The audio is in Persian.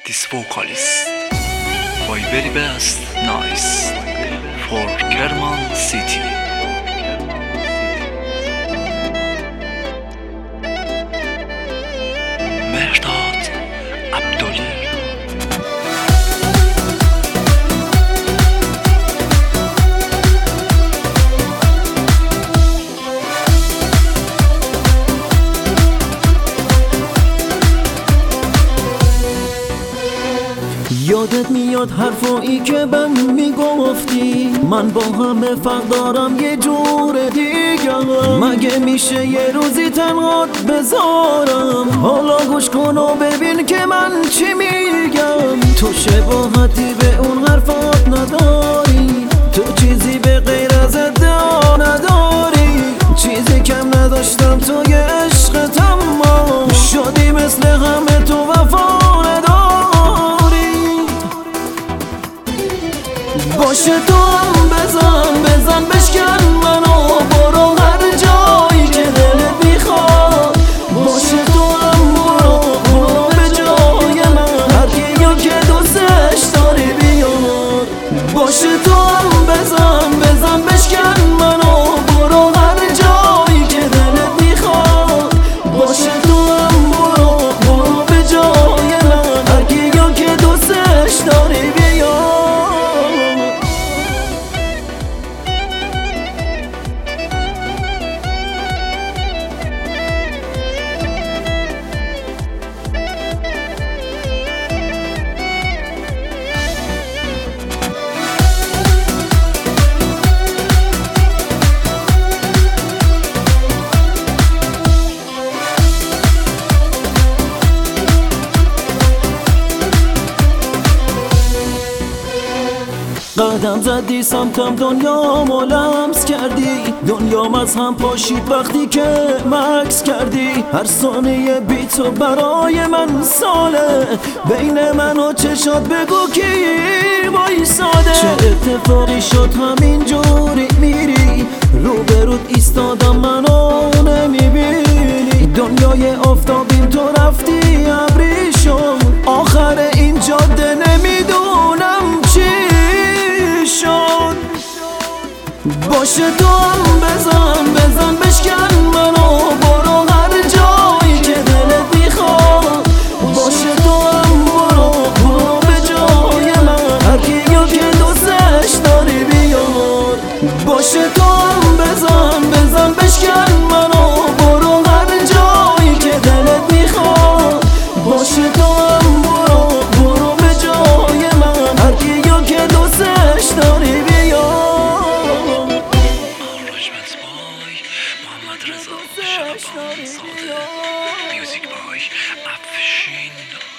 This vocalist why very best nice for Kerman City. مهرداد عبدلی. یادت میاد حرفایی که بهم میگفتی من با همه فرق دارم یه جور دیگه، مگه میشه یه روزی تنهات بذارم؟ حالا گوش کن و ببین که من چی میگم. تو شباهتی به اون حرفات نداری، تو چیزی به غیر از ادعا نداری، چیزی کم نداشتم توی عشقت اما شدی مثل همه تو وفا نداری. باشه تو هم بزن بشکن منو، برو هر جایی که دلت میخواد. باشه تو هم برو به جای من، هر کیو که دوستش داری بیار. باشه تو هم بزن بشکن منو، برو هر جایی که دلت میخواد. باشه تو هم برو به جای من، هر کیو که دوستش داری بیار. قدم زدی سمتم، دنیامو لمس کردی، دنیام از هم پاشید وقتی که مکس کردی. هر ثانیه بی تو برای من ساله، بین من و چشات بگو کی وایساده. چه اتفاقی شد همین جوری میری، روبرود ایستادم منو نمیبینی. دنیای آفتابیم تو رفتی ابری شد، آخر این جاده نمیدونم چی شد. باشه تو هم بزن بشکن منو، برو هر جایی که دلت میخواد. باشه تو هم برو به جای من، هر کیو که دوستش داری بیار. باشه تو هم بزن بشکن منو، برو هر جایی که دلت میخواد. باشه تو هم برو به جای من، هر کیو که دوستش داری بیار. محمد رضا شهبان صادق، میوزیک بای افشین.